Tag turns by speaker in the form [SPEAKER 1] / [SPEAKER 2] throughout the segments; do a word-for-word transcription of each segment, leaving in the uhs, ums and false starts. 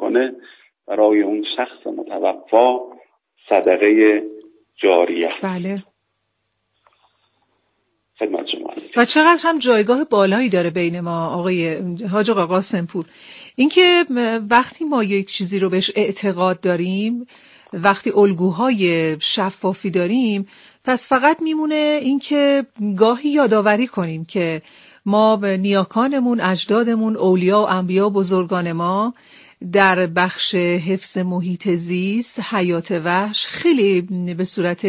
[SPEAKER 1] میکنه برای اون شخص متوفا صدقه جاریه.
[SPEAKER 2] بله.
[SPEAKER 1] خدمت شما.
[SPEAKER 2] و چقدر هم جایگاه بالایی داره بین ما آقای حاج آقا قاسمپور، اینکه وقتی ما یک چیزی رو بهش اعتقاد داریم، وقتی الگوهای شفافی داریم، پس فقط میمونه اینکه گاهی یادآوری کنیم که ما به نیاکانمون، اجدادمون، اولیا و انبیا، بزرگان ما در بخش حفظ محیط زیست، حیات وحش خیلی به صورت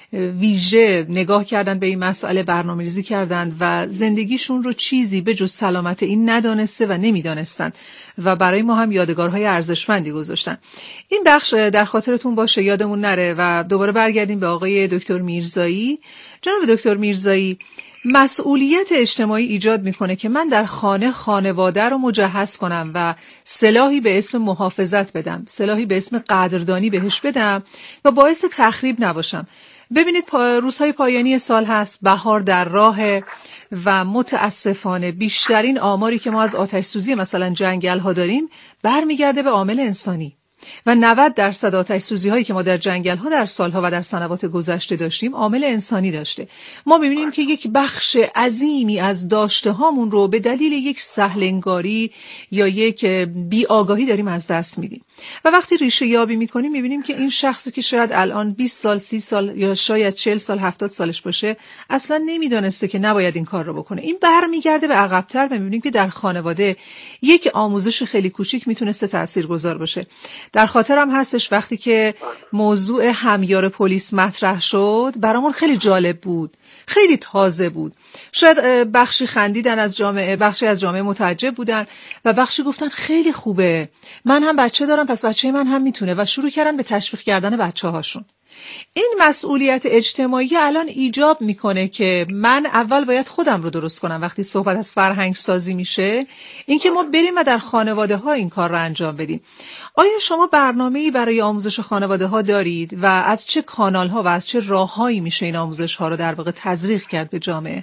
[SPEAKER 2] ویژه نگاه کردن به این مسئله، برنامه‌ریزی کردن و زندگیشون رو چیزی به جز سلامت این ندانسته و نمیدانستن و برای ما هم یادگارهای ارزشمندی گذاشتن. این بخش در خاطرتون باشه، یادمون نره. و دوباره برگردیم به آقای دکتر میرزایی. جناب دکتر میرزایی، مسئولیت اجتماعی ایجاد میکنه که من در خانه خانواده رو مجهز کنم و سلاحی به اسم محافظت بدم، سلاحی به اسم قدردانی بهش بدم و باعث تخریب نباشم. ببینید پا روزهای پایانی سال هست، بهار در راه و متاسفانه بیشترین آماری که ما از آتش سوزی مثلا جنگل ها داریم برمیگرده به عامل انسانی و نود درصد آتش سوزی هایی که ما در جنگل ها در سالها و در سنوات گذشته داشتیم عامل انسانی داشته. ما میبینیم که یک بخش عظیمی از داشته هامون رو به دلیل یک سهلنگاری یا یک بی‌آگاهی داریم از دست میدیم و وقتی ریشه یابی میکنیم میبینیم که این شخصی که شاید الان بیست سال، سی سال یا شاید چهل سال، هفتاد سالش باشه اصلا نمیدونسته که نباید این کار رو بکنه. این برمیگرده به عقب‌تر و میبینیم که در خانواده یک آموزش خیلی کوچیک میتونسته تاثیرگذار باشه. در خاطرم هستش وقتی که موضوع همیار پلیس مطرح شد برامون خیلی جالب بود، خیلی تازه بود. شاید بخشی خندیدن از جامعه، بخشی از جامعه متعجب بودن و بخشی گفتن خیلی خوبه، من هم بچه دارم پس بچه من هم میتونه، و شروع کردن به تشویق کردن بچه هاشون. این مسئولیت اجتماعی الان ایجاب میکنه که من اول باید خودم رو درست کنم. وقتی صحبت از فرهنگ سازی میشه، اینکه ما بریم و در خانواده ها این کار رو انجام بدیم. آیا شما برنامه‌ای برای آموزش خانواده ها دارید و از چه کانال ها و از چه راههایی میشه این آموزش ها رو در واقع تزریق کرد به جامعه؟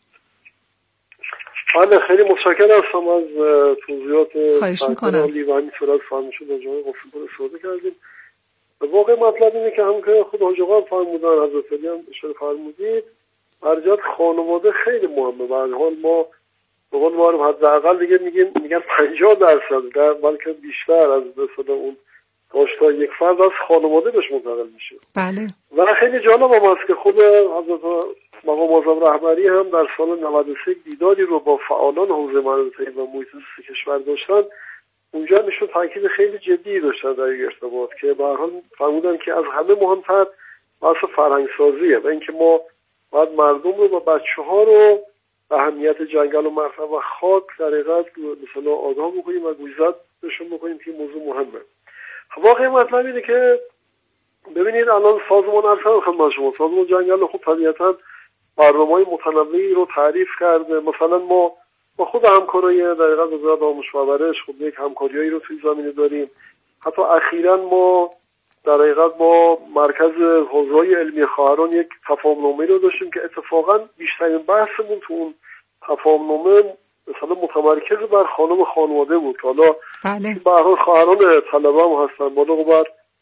[SPEAKER 3] بله، خیلی متشکرم هستم از توضیحات
[SPEAKER 2] خواهش میکنم.
[SPEAKER 3] و همینطور از فرمایشات جناب قاسمپور استفاده کردیم. واقع مطلب اینه که هم که خود حاج آقا فرمودن، حضرت علی هم اشاره فرمودید، ارجاعات خانواده خیلی مهمه. به هر حال ما به قول معروف حداقل دیگه میگیم میگن پنجاه درصد در بلکه بیشتر از مثلا اون داشته‌های یک فرد از خانواده بهش منتقل میشه.
[SPEAKER 2] بله.
[SPEAKER 3] و خیلی جالب هم هست که خود حضرت مقام اعظم رهبری هم در سال نود و سه دیداری رو با فعالان حوزه معرض و محیط زیست کشور داشتن. اونجا نشون تاکید خیلی جدی داشتن در این ارتباط که به هر حال فرمودن که از همه مهمتر بحث فرهنگ سازیه و اینکه ما باید مردم رو و بچه‌ها رو اهمیت جنگل و مرتع و خاک در حقیقت مثلا آگاه بکنیم و گوشزد بهشون بکنیم که موضوع مهمه. واقعی مطلب اینه که ببینید الان سازمان ارشد خدمت شما، سازمان جنگل خب طبیعتاً برنامه‌های متنوعی رو تعریف کرده. مثلا ما با خود همکارای در حقیقت وزارت آموزش و پرورش خب یک همکاریایی رو توی زمینه داریم. حتی اخیراً ما در حقیقت با مرکز حوزه‌های علمی خواهران یک تفاهم‌نامه رو داشتیم که اتفاقاً بیشترین بحثمون تو اون تفاهم‌نامه مثلا متمرکز بر خانم خانواده بود. حالا
[SPEAKER 2] بله.
[SPEAKER 3] به هر حال خواهران طلبه هم هستن، بالا بر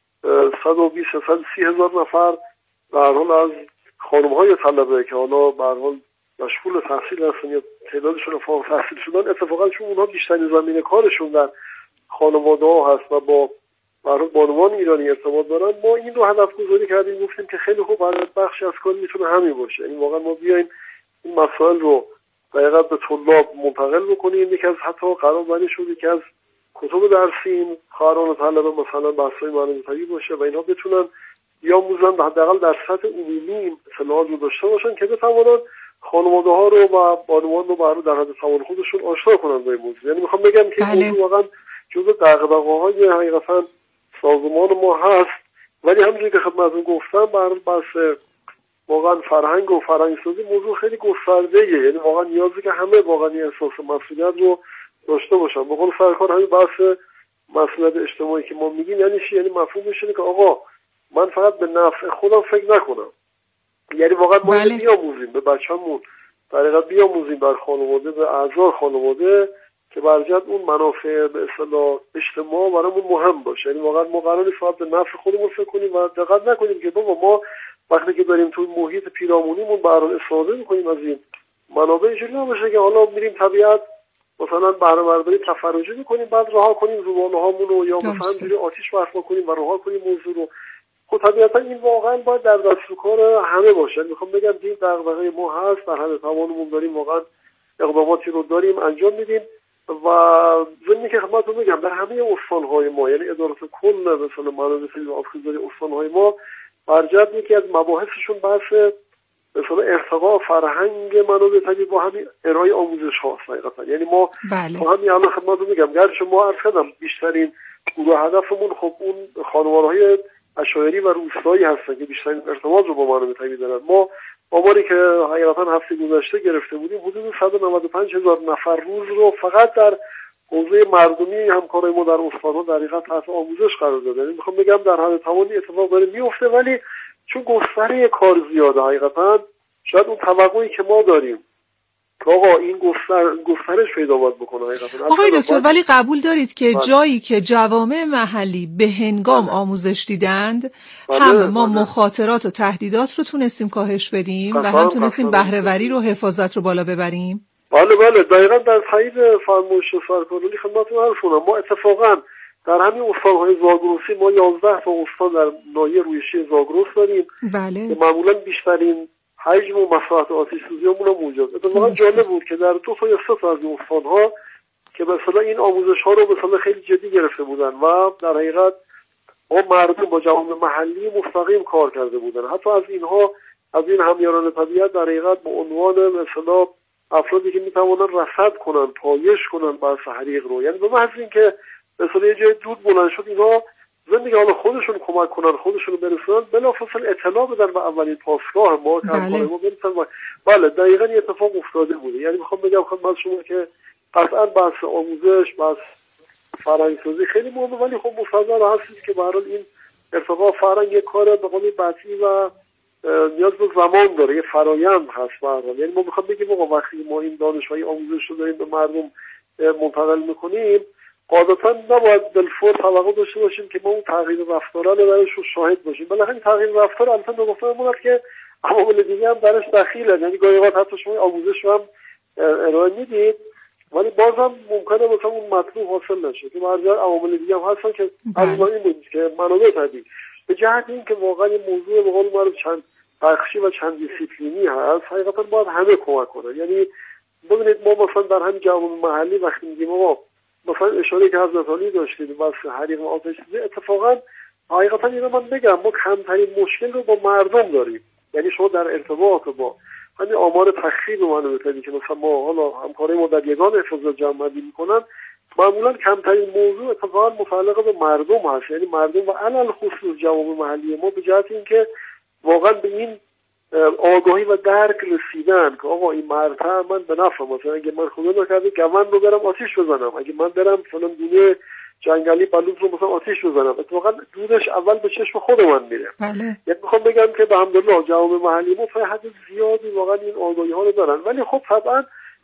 [SPEAKER 3] صد و بیست تا صد و سی هزار نفر به هر حال از خانم‌های طلبه که حالا به هر حال مشغول تحصیل هستن یا تعدادشون فارغ التحصیل شدن، اتفاقا چون اونها بیشترین زمینه کارشون در خانواده ها هست و با برای بانوان ایرانی ارتباط دارن، ما این رو هدف گذاری کردیم، گفتیم که خیلی خوب برای بخشی از کار میتونه همین باشه. یعنی واقعا ما بیایم این مسائل رو دقیقاً به طلاب منتقل بکنیم. یکی از حتی قرار بندی شد که از کتب درسی این خواهران و طلبه مثلا بحث‌های معرفتی باشه و اینها بتونن بیاموزن، حداقل در سطح عمومی اطلاعات رو داشته باشن که بتوانن خانواده ها رو و بانوان رو برای در حد توان خودشون آشنا کنن با این موضوع. یعنی میخوام بگم که این موضوع واقعا جزء دغدغه‌های حقیقتا سازمان ما هست، ولی همونجوری که خدمتتون گفتم برای بحث واقعا فرهنگ و فرهنگ سازی موضوع خیلی گسترده‌ایه. یعنی واقعا نیازی که همه واقعا این احساس مسئولیت رو داشته باشن. به قول سرکار همین بحث مسئولیت اجتماعی که ما میگیم یعنی چی؟ یعنی مفهومش اینه که آقا من فقط به نفع خودم فکر نکنم. یعنی واقعا ما
[SPEAKER 2] بله.
[SPEAKER 3] بیاموزیم به بچه‌مون، در حقیقت بیاموزیم بر خانواده، به اعضای خانواده که برجت اون منافع به اصطلاح اجتماع برامون مهم باشه. یعنی واقعا ما قرار نیست فقط به نفع خودمون فکر کنیم و دقت نکنیم که بابا ما وقتی که داریم تو محیط پیرامونیمون به هر حال استفاده می‌کنیم از این منابع، اینجوری نباشه که حالا میریم طبیعت مثلا بهره برداری تفرجی می‌کنیم بعد رها کنیم زبانه‌هامون رو، یا مثلا جوری آتش برپا کنیم و رها کنیم موضوع رو. خب طبیعتا این واقعا باید در دست و کار همه باشه. میخوام بگم این دغدغه ما هست، در حد توانمون داریم، واقعا اقداماتی رو داریم انجام میدیم و ضمن که خدمتتون بگم در همه استان‌های ما، یعنی ادارات کل مثلا منابع طبیعی و آبخیزداری استان‌های ما برجت یکی از مباحثشون بحث مثلا ارتقاء فرهنگ منابع طبیعی با همین ارائه آموزش هاست حقیقتا. یعنی ما
[SPEAKER 2] بله.
[SPEAKER 3] با همین الان خدمتتون میگم گرچه ما عرض کردم بیشترین گروه هدفمون خب اون خانوارهای عشایری و روستایی هستن که بیشترین ارتباط رو با منابع طبیعی دارن. ما آماری که حقیقتا هفته گذشته گرفته بودیم حدود صد و نود و پنج هزار نفر روز رو فقط در حوزه مردمی همکارای ما در استان‌ها در حقیقت تحت آموزش قرار داده. یعنی میخوام بگم در حد توانی اتفاق داره میفته، ولی چون گستره کار زیاده حقیقتا شاید اون توقعی که ما داریم آقا این گستر گسترش پیدا باید بکنه حقیقتا.
[SPEAKER 2] آقای دکتر ولی قبول دارید که بله. جایی که جوامع محلی به هنگام بله. آموزش دیدند بله. هم ما بله. مخاطرات و تهدیدات رو تونستیم کاهش بدیم و هم تونستیم بهره‌وری رو حفاظت رو بالا ببریم.
[SPEAKER 3] بله بله دقیقاً در تایید فرمایش سرکارلی خدمتتون عرض کنم ما اتفاقاً در همین استان‌های زاگرسی ما یازده تا استان در ناحیه رویشی زاگرس داریم
[SPEAKER 2] بله.
[SPEAKER 3] که معمولاً بیشترین حجم و مساحت آتش سوزی‌مون هم موجود. اتفاقاً جالب بود که در دو تا یا سه تا از این استان‌ها که مثلا این آموزش‌ها رو مثلا خیلی جدی گرفته بودن و در حقیقت ما مردم با جوامع محلی مستقیم کار کرده بودن. حتی از اینها از این همیاران طبیعت در حقیقت به عنوان مثلا افرادی که میتوانن رصد کنن، پایش کنن بحث حریق رو، یعنی به محض اینکه مثلا یه جای دود بلند شد اینا زندگی حالا خودشون کمک کنن، خودشون رو برسونن، بلافاصله اطلاع بدن به اولین پاسگاه ما که همکار ما برسن. بله دقیقاً این اتفاق افتاده بوده. یعنی میخوام بگم خدمت شما که قطعاً بحث آموزش، بحث فرهنگ‌سازی خیلی مهمه، ولی خب مصدق هستید که به هر حال این ارتقاء فرهنگ یک کار به قول بطی و نیاز به زمان داره، یه فرایند هست به هر حال. یعنی ما میخوام بگیم آقا وقتی ما این دانش‌های آموزش رو داریم به مردم منتقل میکنیم قاعدتاً نباید بالفور توقع داشته باشیم که ما اون تغییر رفتار رو درش رو شاهد باشیم. بالاخره این تغییر رفتار البته به گفته من که عوامل دیگه هم درش دخیله، یعنی گاهی اوقات حتی شما آموزش رو هم ارائه میدید ولی بازم ممکنه مثلا اون مطلوب حاصل نشه که مرجع عوامل دیگه هم هستن که از این بود که منابع طبیعی به جهت این که واقعا این موضوع به قول معروف چند بخشی و چند دیسیپلینی هست حقیقتا باید همه کمک کنن. یعنی ببینید ما مثلا در همین جوامع محلی وقتی میگیم ما مثلا اشاره که حضرت علی داشتید واسه حریق و آتش سوزی، اتفاقا حقیقتا اینو من بگم ما کمترین مشکل رو با مردم داریم. یعنی شما در ارتباط با همین آمار تخریب منابع طبیعی که مثلا ما حالا همکارای ما در یگان حفاظت جمع‌بندی میکنن معمولا کمترین موضوع اتفاقا متعلق به مردم هست. یعنی مردم و علل خصوص جوامع محلی ما به جهت اینکه واقعا به این آگاهی و درک رسیدن که آقا این مرتع من به نفع مثلا اگه من خدا نکرده گوند رو برم آتیش بزنم، اگه من برم فلان دونه جنگلی بلوط رو مثلا آتیش بزنم، اتفاقا دودش اول به چشم خود من میره.
[SPEAKER 2] بله.
[SPEAKER 3] یعنی میخوام بگم که به الحمدلله جوامع محلی ما تا حد زیادی واقعا این آگاهی ها رو دارن، ولی خب طبعا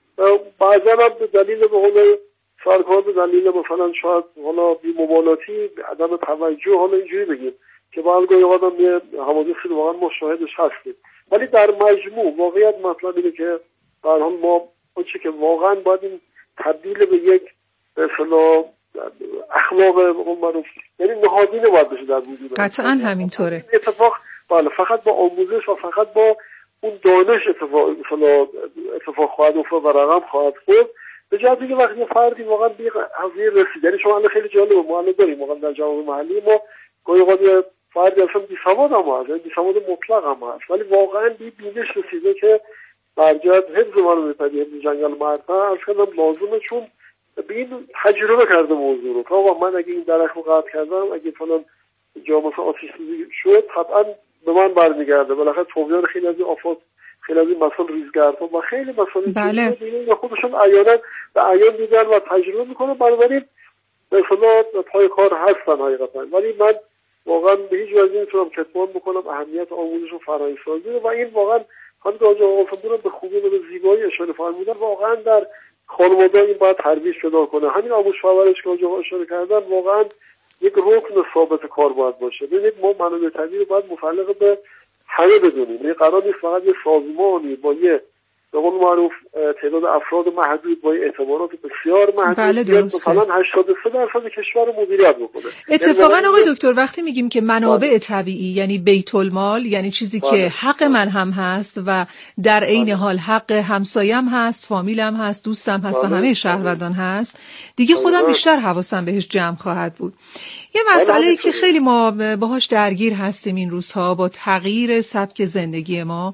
[SPEAKER 3] بعضا هم به دلیل به قول سرکار به دلیل مثلا شاید حالا بی‌مبالاتی، عدم توجه، حالا اینجوری بگیم که بعضی گاهی آدم یه حوادثی رو واقعا مشاهدش هستیم، ولی در مجموع واقعیت مطلب اینه که در حال ما اونچه که واقعا باید این تبدیل به یک به اصطلاح اخلاق معروف یعنی نهادینه باید بشه در وجود.
[SPEAKER 2] قطعا همینطوره.
[SPEAKER 3] اتفاق بله فقط با آموزش و فقط با اون دانش اتفاق مثلا اتفاق خواهد افتاد و رقم خواهد خورد. به جهتی که وقتی فردی واقعا به قضیه رسید، یعنی شما الان خیلی جالبه ما الان داریم واقعا در جامعه محلی ما گاهی اوقات فردی اصلا بی‌سواد هم هست، یعنی بی‌سواد مطلق هم هست، ولی واقعا بی بینش رسیده که برجت حفظ منابع طبیعی حفظ جنگل مرتع از کردم لازمه، چون به این تجربه کرده موضوع رو که آقا من اگه این درخت رو قطع کردم اگه فلان جا مثلا آتش سوزی شد قطعا به من برمیگرده. بالاخره طغیان خیلی از این آفات، خیلی از این مسائل ریزگردها و خیلی مسائل
[SPEAKER 2] بله.
[SPEAKER 3] دیگه خودشون عیانا به عیان دیدن و تجربه میکنن، بنابراین به اصطلاح پای کار هستن حقیقتا. ولی من واقعا به هیچ وجه نمیتونم کتمان بکنم اهمیت آموزش و فرهنگ‌سازی و این واقعا همین که آقا آقا به خوبی و به زیبایی اشاره فرمودن واقعا در خانواده این باید ترویج پیدا کنه. همین آموزش پرورش که آقا اشاره کردن واقعا یک رکن ثابت کار باید باشه. ببینید ما منابع طبیعی رو باید متعلق به همه بدونیم. این قرار نیست فقط یه سازمانی با یه به قول معروف تعداد افراد محدود با اعتبارات بسیار محدود
[SPEAKER 2] بله درسته.
[SPEAKER 3] مثلا هشتاد و سه درصد کشور رو مدیریت بکنه.
[SPEAKER 2] اتفاقا آقای دکتر وقتی میگیم که منابع طبیعی یعنی بیت المال، یعنی چیزی بله. که حق من هم هست و در عین بله. حال حق همسایم هست، فامیلم هست، دوستم هست بله. و همه شهروندان هست، دیگه خودم بله. بیشتر حواسم بهش جمع خواهد بود. یه مسئله‌ای که خیلی ما باهاش درگیر هستیم این روزها با تغییر سبک زندگی ما،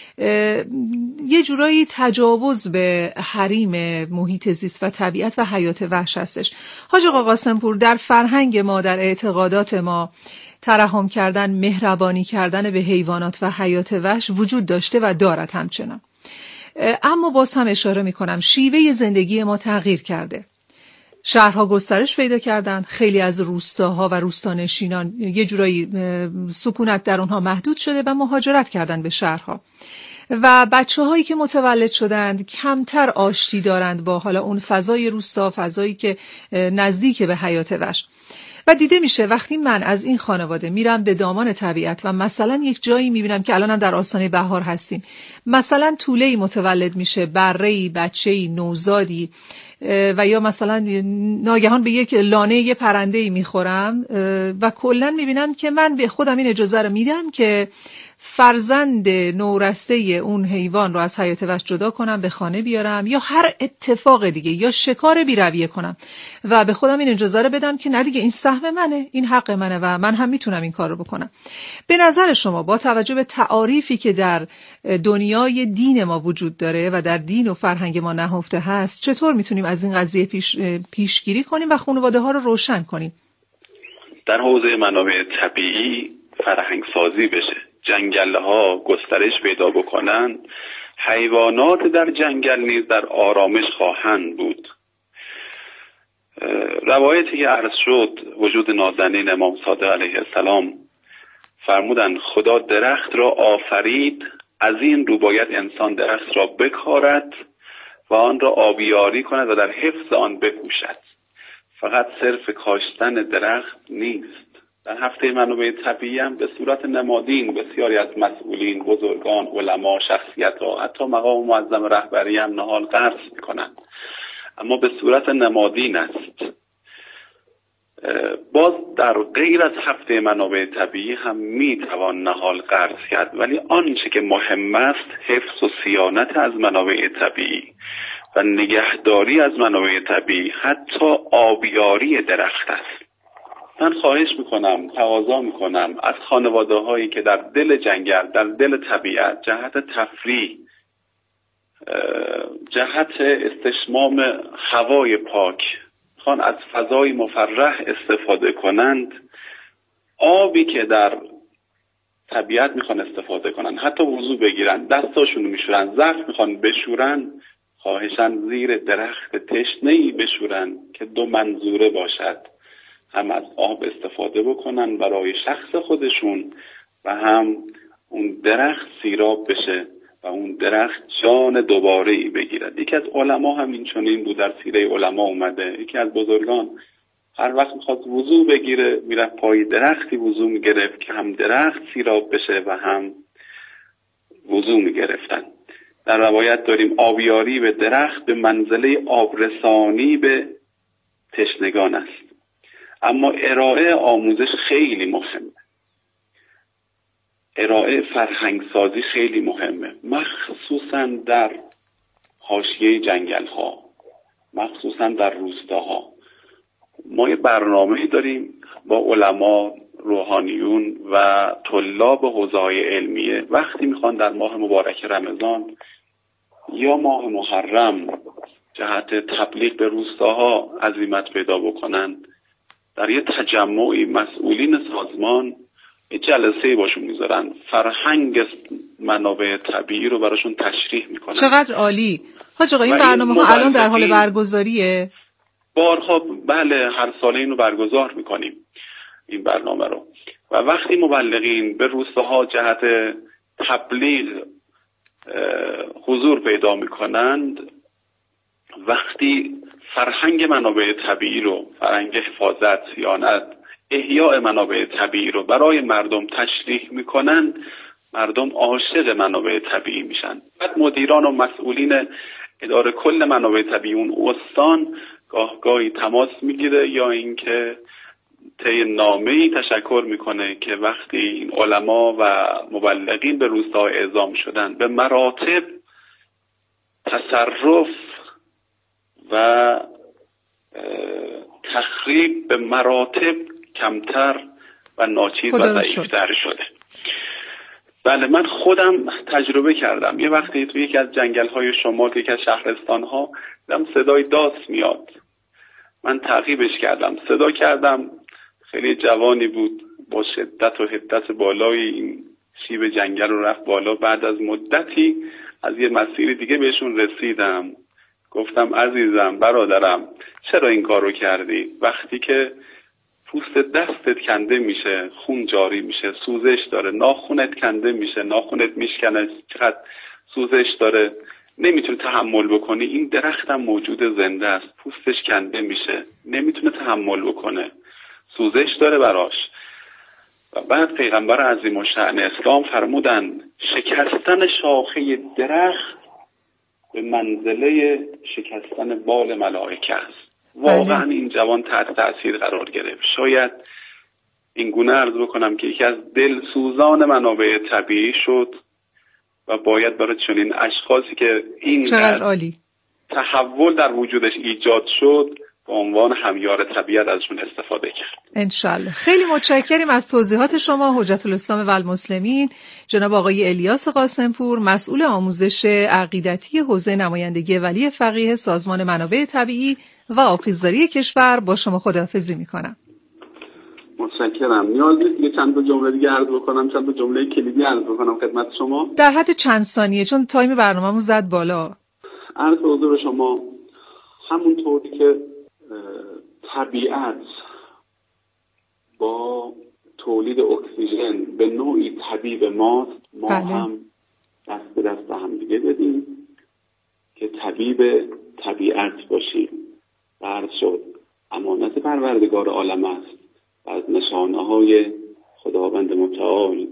[SPEAKER 2] یه جورایی تجاوز به حریم محیط زیست و طبیعت و حیات وحش هستش. حاج آقا قاسمپور، در فرهنگ ما، در اعتقادات ما ترحم کردن، مهربانی کردن به حیوانات و حیات وحش وجود داشته و دارد همچنان. اما باز هم اشاره میکنم شیوه زندگی ما تغییر کرده. شهرها گسترش پیدا کردن، خیلی از روستاها و روستانشینان یه جورایی سکونت در اونها محدود شده و مهاجرت کردن به شهرها و بچه هایی که متولد شدند کمتر آشتی دارند با حالا اون فضای روستا، فضایی که نزدیک به حیات وحش. و دیده میشه وقتی من از این خانواده میرم به دامان طبیعت و مثلا یک جایی میبینم که الانم در آستانه بهار هستیم، مثلا توله‌ای متولد میشه، بره‌ای، بچه‌ای، نوزادی، و یا مثلا ناگهان به یک لانه یه پرنده‌ای میخورم و کلا میبینم که من به خودم این اجازه رو میدم که فرزند نورسته اون حیوان رو از حیات وحش جدا کنم، به خانه بیارم یا هر اتفاق دیگه، یا شکار بی‌رویه کنم و به خودم این اجازه رو بدم که نه دیگه این سهم منه، این حق منه و من هم میتونم این کار رو بکنم. به نظر شما با توجه به تعاریفی که در دنیای دین ما وجود داره و در دین و فرهنگ ما نهفته هست، چطور میتونیم از این قضیه پیش پیشگیری کنیم و خانواده ها رو روشن کنیم؟
[SPEAKER 1] در حوزه منابع طبیعی فرهنگ سازی بشه، جنگل ها گسترش پیدا بکنن، حیوانات در جنگل نیز در آرامش خواهند بود. روایتی که عرض شد، وجود نازنین امام صادق علیه السلام فرمودند خدا درخت را آفرید، از این رو باید انسان درخت را بکارد و آن را آبیاری کند و در حفظ آن بکوشد. فقط صرف کاشتن درخت نیست. در هفته منابع طبیعی هم به صورت نمادین بسیاری از مسئولین، بزرگان، علما، شخصیت‌ها، حتی مقام معظم رهبری هم نهال قرض می‌کنند، اما به صورت نمادین است. باز در غیر از هفته منابع طبیعی هم میتوان نهال قرض کرد، ولی آنچه که مهم است حفظ و صیانت از منابع طبیعی و نگهداری از منابع طبیعی، حتی آبیاری درخت است. من خواهش میکنم، تقاضا میکنم از خانواده هایی که در دل جنگل، در دل طبیعت، جهت تفریح، جهت استشمام هوای پاک خان از فضای مفرح استفاده کنند، آبی که در طبیعت میخوان استفاده کنند، حتی وضو بگیرن، دستاشونو میشورن، ظرف میخوان بشورن، خواهشاً زیر درخت تشنه‌ای بشورن که دو منظوره باشد، هم از آب استفاده بکنن برای شخص خودشون و هم اون درخت سیراب بشه و اون درخت جان دوباره‌ای بگیرد. یکی از علما هم این چنین بود، در سیره علما اومده، یکی از بزرگان هر وقت میخواد وضو بگیره میره پای درختی وضو میگرفت که هم درخت سیراب بشه و هم وضو میگرفتن. در روایت داریم آبیاری به درخت به منزله آبرسانی به تشنگان است. اما ارائه آموزش خیلی مهمه، ارائه فرهنگ سازی خیلی مهمه، مخصوصا در حاشیه جنگل ها، مخصوصا در روستاها. ما یه برنامه داریم با علما، روحانیون و طلاب حوزه‌های علمیه، وقتی میخوان در ماه مبارک رمضان یا ماه محرم جهت تبلیغ به روستاها عزیمت پیدا بکنن، در یه تجمعی مسئولین سازمان یه جلسه باشون میذارن، فرهنگ منابع طبیعی رو براشون تشریح میکنن.
[SPEAKER 2] چقدر عالی. حاج آقا این برنامه ها الان در حال برگزاریه؟
[SPEAKER 1] بارها بله، هر ساله اینو برگزار میکنیم این برنامه رو. و وقتی مبلغین به روستاها جهت تبلیغ حضور پیدا میکنند، وقتی فرهنگ منابع طبیعی رو، فرهنگ حفاظت، صیانت، احیاء منابع طبیعی رو برای مردم تشریح میکنن، مردم عاشق منابع طبیعی میشن. بعد مدیران و مسئولین اداره کل منابع طبیعی اون استان گاه گاهی تماس میگیره یا اینکه طی نامه‌ای تشکر میکنه که وقتی این علما و مبلغین به روستا اعزام شدن به مراتب تصرف و تخریب به مراتب کمتر و ناچیز و ضعیفتر شده. بله، من خودم تجربه کردم. یه وقتی توی یکی از جنگل‌های شمال، یکی از شهرستان‌ها، دیدم صدای داس میاد. من تعقیبش کردم، صدا کردم. خیلی جوانی بود، با شدت و حدت بالای این شیب جنگل رو رفت بالا. بعد از مدتی از یه مسیر دیگه بهشون رسیدم. گفتم عزیزم، برادرم، چرا این کار رو کردی؟ وقتی که پوست دستت کنده میشه، خون جاری میشه، سوزش داره، ناخونت کنده میشه، ناخونت میشکنه، چقدر سوزش داره، نمیتونه تحمل بکنی. این درخت هم موجود زنده است، پوستش کنده میشه، نمیتونه تحمل بکنه، سوزش داره براش. و بعد پیغمبر عظیم الشأن اسلام فرمودن شکستن شاخه درخت به منزله شکستن بال ملائکه است. واقعا این جوان تحت تأثیر قرار گرفت. شاید این گونه عرض بکنم که یکی از دلسوزان منابع طبیعی شد و باید برای چنین اشخاصی که این تحول در وجودش ایجاد شد به عنوان همیار طبیعت ازشون استفاده کرد.
[SPEAKER 2] انشالله. خیلی متشکریم از توضیحات شما حجت الاسلام و المسلمین جناب آقای الیاس قاسمپور، مسئول آموزش عقیدتی حوزه نمایندگی ولی فقیه سازمان منابع طبیعی و آبخیزداری کشور. با شما خداحافظی میکنم.
[SPEAKER 1] متشکرم. نیاز نیست یه چند تا جمله دیگه عرض بکنم، چند تا جمله کلیدی عرض بکنم خدمت شما
[SPEAKER 2] در حد چند ثانیه، چون تایم برنامه‌مون زد بالا.
[SPEAKER 1] عرض به حضور شما همونطوری که طبیعت با تولید اکسیژن به نوعی طبیب ماست، ما بله. هم دست به دست هم دیگه بدیم که طبیب طبیعت باشیم. عرض شد امانت پروردگار عالم است و از نشانه های خداوند متعال.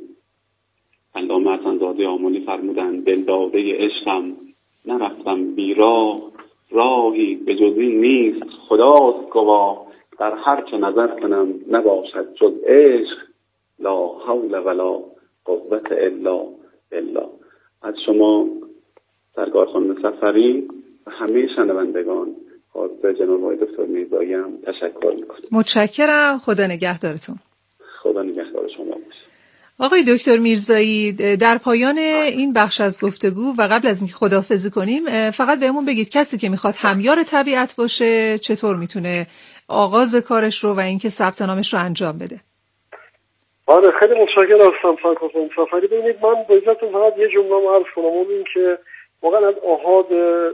[SPEAKER 1] علامه حسن‌زاده آملی فرمودن دلداده عشقم نرفتم بیراه، راهی به جز این نیست خداست گواه، در هر چه نظر کنم نباشد جز عشق، لا حول ولا قوت الا بالله. از شما سرکار خانم سفری و همه شنوندگان حاضر جناب آقای دکتر میرزایی هم تشکر میکنم.
[SPEAKER 2] متشکرم. خدا نگهدارتون.
[SPEAKER 1] خدا نگهدار شما باشه.
[SPEAKER 2] آقای دکتر میرزایی، در پایان این بخش از گفتگو و قبل از اینکه خداحافظی کنیم فقط بهمون بگید کسی که میخواد همیار طبیعت باشه چطور میتونه آغاز کارش رو و اینکه ثبت نامش رو انجام بده؟
[SPEAKER 3] آره خیلی متشکرم هستم سرکار خانم سفری. ببینید من با اجازهتون فقط یه جمله عرض کنم، اون این که واقعا از آحاد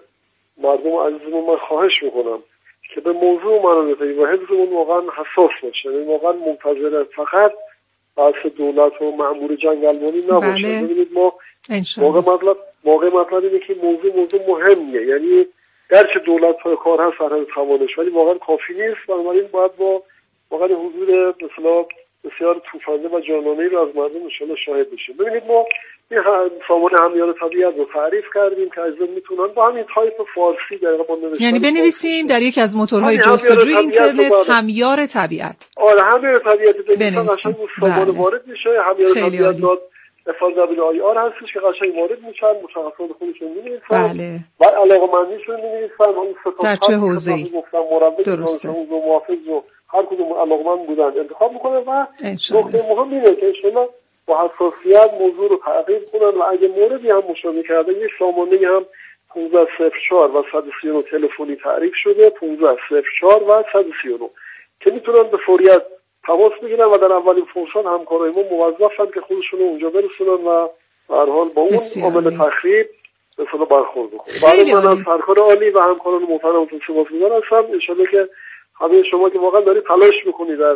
[SPEAKER 3] مردم عزیزمون من خواهش میکنم که به موضوع منابع طبیعی و حفظمون واقعا حساس باشه، یعنی واقعا منتظر فقط بحث دولت و مأمور جنگلبانی نباشه.
[SPEAKER 2] بله.
[SPEAKER 3] ببینید ما واقع مطلب واقع مطلب اینه که موضوع موضوع مهمیه، یعنی گرچه دولت های کار هست فرهنگ توانش ولی واقعا کافی نیست. بنابراین باید با واقعا حضور مثلا بسیار توفنده و جانانه‌ای رو از مردم ان شاءالله شاهد بشیم. ببینید ما این سامان همیار طبیعت رو تعریف کردیم که عزیزان میتونن با همین تایپ فارسی دقیقاً با نوشتن
[SPEAKER 2] یعنی بنویسیم در یک از موتورهای جستجوی اینترنت همیار طبیعت.
[SPEAKER 3] آره همیار طبیعت بنویسیم قشنگ سامان وارد میشه. همیار طبیعت داد افعال دبیر آی آر هستش که قشنگ وارد میشن، متخصصان خودشون می‌نویسن.
[SPEAKER 2] بله.
[SPEAKER 3] و علاقه‌مندیشون می‌نویسن اون ستا
[SPEAKER 2] در چه حوزه‌ای
[SPEAKER 3] گفتم مربع و محافظ و هر کدوم علاقه‌مند بودن انتخاب میکنه و نکته مهم اینه که انشالله با حساسیت موضوع رو تعقیب کنن و اگه موردی هم مشاهده کرده یک سامانه هم پانزده صفر چهار و صد و سی و نه تلفنی تعریف شده، پانزده صفر چهار و صد و سی و نه که میتونن به فوریت تماس بگیرن و در اولین فرصت همکارای ما موظفن که خودشون رو اونجا برسونن و به هر حال با اون عامل تخریب به اصطلاح برخورد بکنن. برای من از سرکار عالی و همکاران محترمتون سپاسگزار هستم. ان شاءالله که همه شما که واقعا دارید تلاش میکنید در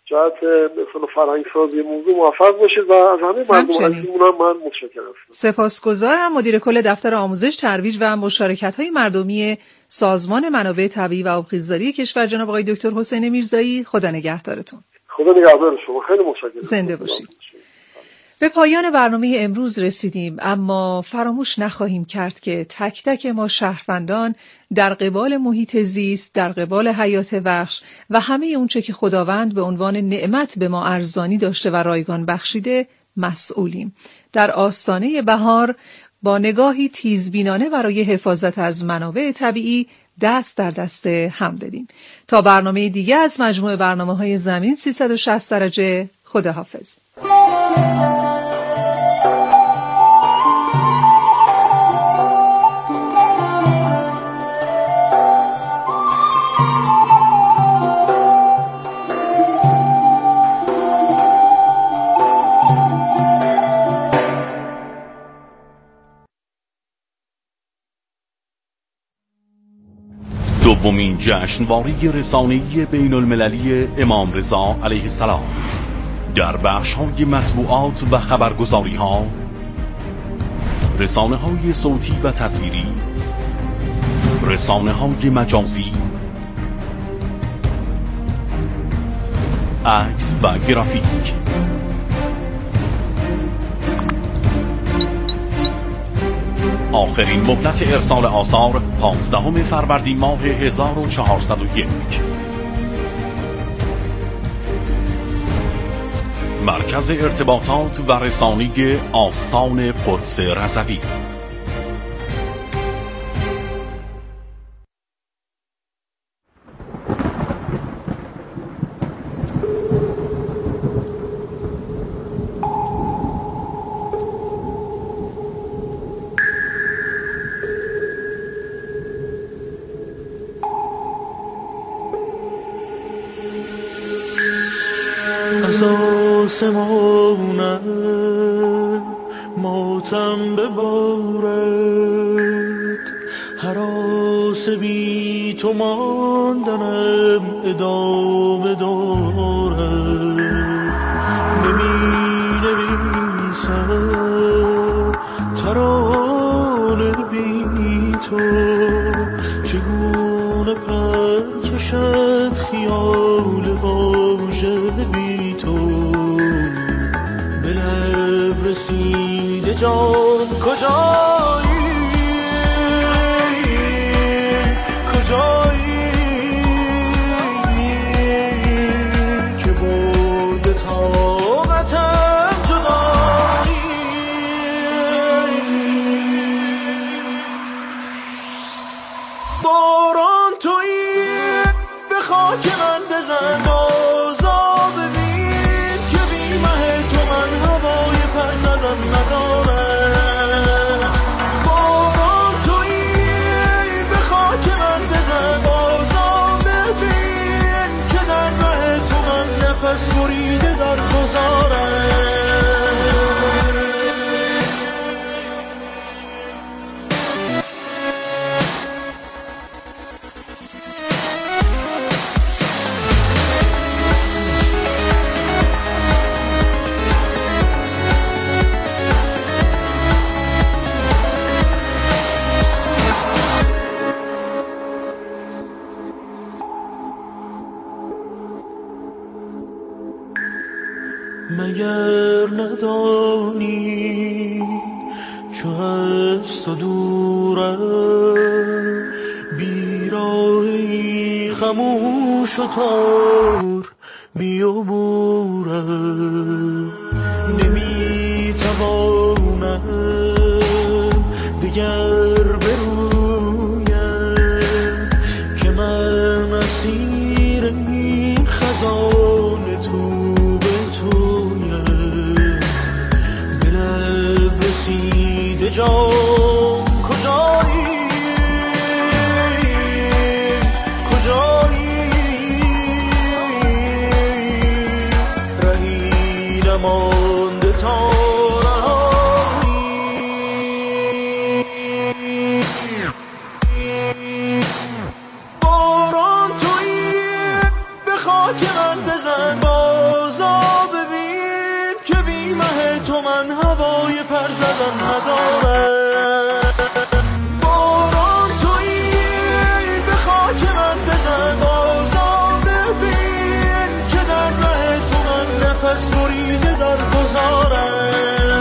[SPEAKER 3] جهت مثلا فرهنگ سازی موضوع موفق باشید و از همه مردم عزیزمون هم من متشکرم هستم.
[SPEAKER 2] سپاسگزارم. مدیر کل دفتر آموزش، ترویج و مشارکت‌های مردمی سازمان منابع طبیعی و آبخیزداری کشور جناب آقای دکتر حسین میرزایی، خدا نگهدارتون.
[SPEAKER 3] خدا نگهدار شما. خیلی متشکرم.
[SPEAKER 2] زنده باشید. به پایان برنامه امروز رسیدیم، اما فراموش نخواهیم کرد که تک تک ما شهروندان در قبال محیط زیست، در قبال حیات وحش و همه اونچه که خداوند به عنوان نعمت به ما ارزانی داشته و رایگان بخشیده مسئولیم. در آستانه بهار با نگاهی تیزبینانه برای حفاظت از منابع طبیعی دست در دست هم بدیم. تا برنامه دیگه از مجموعه برنامه‌های زمین سیصد و شصت درجه، خداحافظ.
[SPEAKER 4] دومین جشنواره رسانه‌ای بین المللی امام رضا علیه السلام در بخش‌های مطبوعات و خبرگزاری‌ها، رسانه‌های صوتی و تصویری، رسانه‌های مجازی، عکس و گرافیک. آخرین مهلت ارسال آثار پانزدهم فروردین ماه هزار و چهارصد و یک. مرکز ارتباطات و رسانه آستان قدس رضوی.
[SPEAKER 5] از آسمانم ماتم ببارد، هراس بی تو ماندنم ادامه دارد. نمی نویسم ترانه بی تو، چگونه پر کشد خیال واژه بی تو. به لب رسیده جان کجایی، کجایی که برده طاقتم جدایی. باران تویی به خاک من بزن، بازا ببین که بی مه تو من هوای پر زدن ندارم. باران تویی به خاک من بزن، بازا ببین که در مه تو من نفس بریده در گذارم. مگر ندانی چو از تو دورم، بیراهی خموش و تار بیابورم. نمی توانم دگر برویم که من اسیر این خزان تو رسیده جان کجایی، کجایی رهی نمانده تا رهایی. باران تویی به خاک من بزن، ندارم. باران تویی به خاک من بزن، آزاد ببین که در ره تو من نفس بریده در گذارم.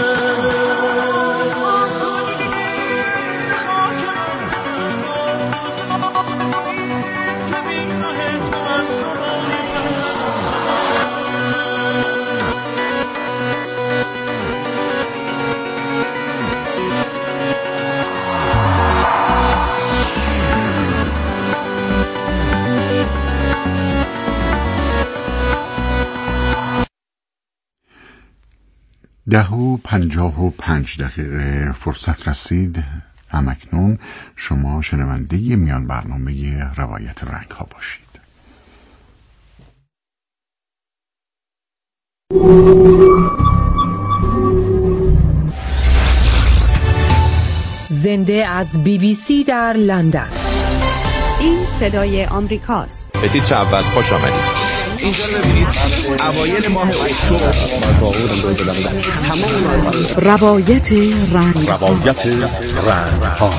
[SPEAKER 6] ده و پنجاه و پنج دقیقه فرصت رسید. همکنون شما شنونده میان برنامه روایت رنگ ها باشید.
[SPEAKER 7] زنده از بی بی سی در لندن.
[SPEAKER 8] این صدای آمریکاست.
[SPEAKER 9] به تیتر اول خوش آمدید. اینجا ببینید اوایل ماه اکتبر
[SPEAKER 7] روایت رنگ
[SPEAKER 4] روایت رنگ ها.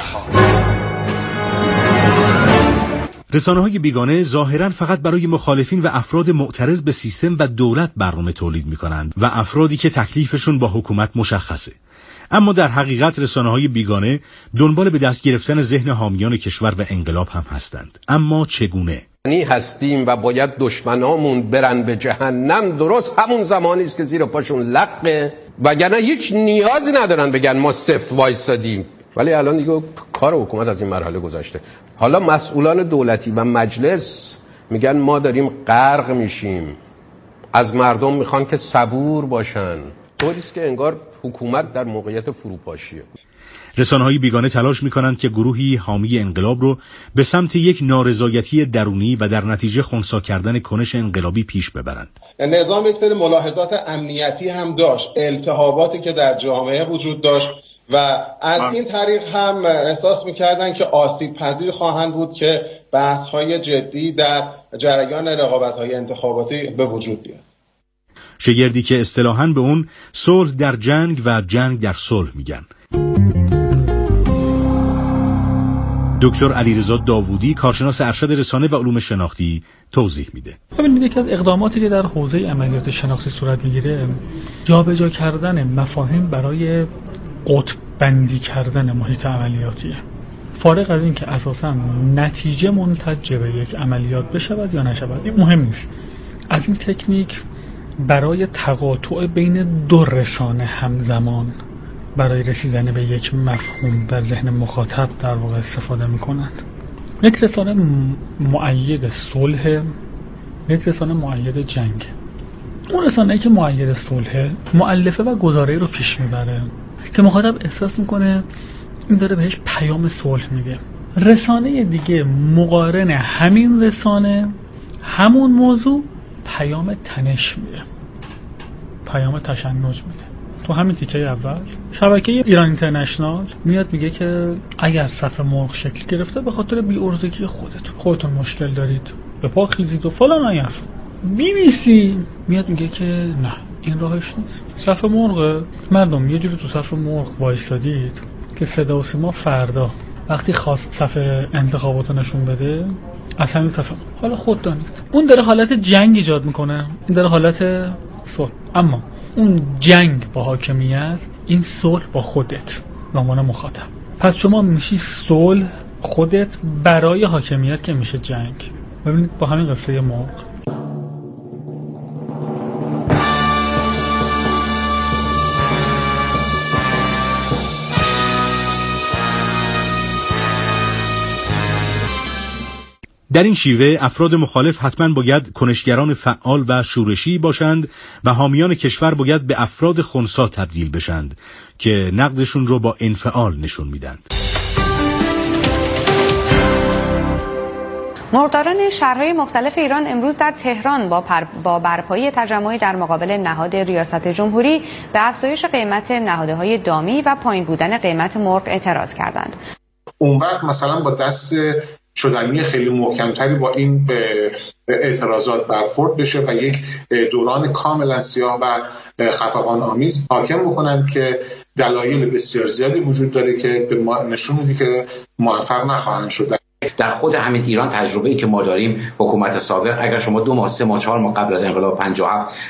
[SPEAKER 4] رسانه‌های بیگانه ظاهراً فقط برای مخالفین و افراد معترض به سیستم و دولت برنامه تولید می‌کنند و افرادی که تکلیفشون با حکومت مشخصه. اما در حقیقت رسانه‌های بیگانه دنبال به دست گرفتن ذهن حامیان کشور و انقلاب هم هستند. اما چگونه؟
[SPEAKER 10] نی هستیم و باید دشمنامون برن به جهنم درست همون زمانی است که زیر پاشون لقه، وگرنه هیچ نیازی ندارن بگن ما سفت وایسادیم. ولی الان دیگه کار حکومت از این مرحله گذشته. حالا مسئولان دولتی و مجلس میگن ما داریم غرق میشیم، از مردم میخوان که صبور باشن. طوریست که انگار حکومت در موقعیت فروپاشیه.
[SPEAKER 4] رسانه‌های بیگانه تلاش می‌کنند که گروهی حامی انقلاب رو به سمت یک نارضایتی درونی و در نتیجه خنثی کردن کنش انقلابی پیش ببرند.
[SPEAKER 11] نظام یک سری ملاحظات امنیتی هم داشت، التهاباتی که در جامعه وجود داشت و از این طریق هم احساس می‌کردند که آسیب پذیر خواهند بود که بحث‌های جدی در جریان رقابت‌های انتخاباتی به وجود بیاد.
[SPEAKER 4] شگردی که اصطلاحاً به اون صلح در جنگ و جنگ در صلح میگن. دکتر علیرضا داوودی، کارشناس ارشد رسانه و علوم شناختی، توضیح میده.
[SPEAKER 12] ببینید یکی از اقداماتی که در حوزه عملیات شناختی صورت میگیره جابجا کردن مفاهیم برای قطب بندی کردن محیط عملیاتیه. فارغ از این که اساساً نتیجه منتج به یک عملیات بشود یا نشود، این مهم نیست. از این تکنیک برای تقاطع بین دو رسانه همزمان برای رسیدن به یک مفهوم در ذهن مخاطب در واقع استفاده میکنند. یک رسانه مؤید صلح، یک رسانه مؤید جنگ. اون رسانه‌ای که مؤید صلح مؤلفه و گزاره رو پیش میبره که مخاطب احساس میکنه این داره بهش پیام صلح میده. رسانه دیگه مقارن همین رسانه همون موضوع پیام تنش میده، پیام تشنج میده. تو همین تیکه اول شبکه ایران اینترنشنال میاد میگه که اگر صف مرغ شکل گرفته به خاطر بی‌ارزگی خودتون خودتون مشکل دارید، به پا خیزید و فلان ایف. بی بی سی میاد میگه که نه، این راهش نیست. صف مرغ، مردم یه جوری تو صف مرغ وایسادید که صدا و سیما فردا وقتی خواست صف انتخاباتو نشون بده از همین صف، حالا خود دانید اون داره حالت جنگ ایجاد میکنه، این داره حالت صلح. اما اون جنگ با حاکمیت، این صلح با خودت به عنوان مخاطب. پس شما میشی صلح خودت برای حاکمیت که میشه جنگ. ببینید با همین قصه مرغ
[SPEAKER 4] در این شیوه افراد مخالف حتما باید کنشگران فعال و شورشی باشند و حامیان کشور باید به افراد خنثی تبدیل بشند که نقدشون رو با انفعال نشون میدند.
[SPEAKER 8] مرغداران شهرهای مختلف ایران امروز در تهران با, پر... با برپایی تجمعی در مقابل نهاد ریاست جمهوری به افزایش قیمت نهادهای دامی و پایین بودن قیمت مرغ اعتراض کردند.
[SPEAKER 11] اون وقت مثلا با دست شدنی خیلی محکمتری با این اعتراضات برخورد بشه و یک دوران کاملا سیاه و خفقان آمیز حاکم بکنند که
[SPEAKER 13] دلایل بسیار زیادی وجود داره که به ما نشون میده که موفق نخواهند شد.
[SPEAKER 14] در خود همین ایران تجربه‌ای که ما داریم، حکومت سابق اگر شما دو ماه سه ماه چهار ماه قبل از انقلاب پنجاه و هفت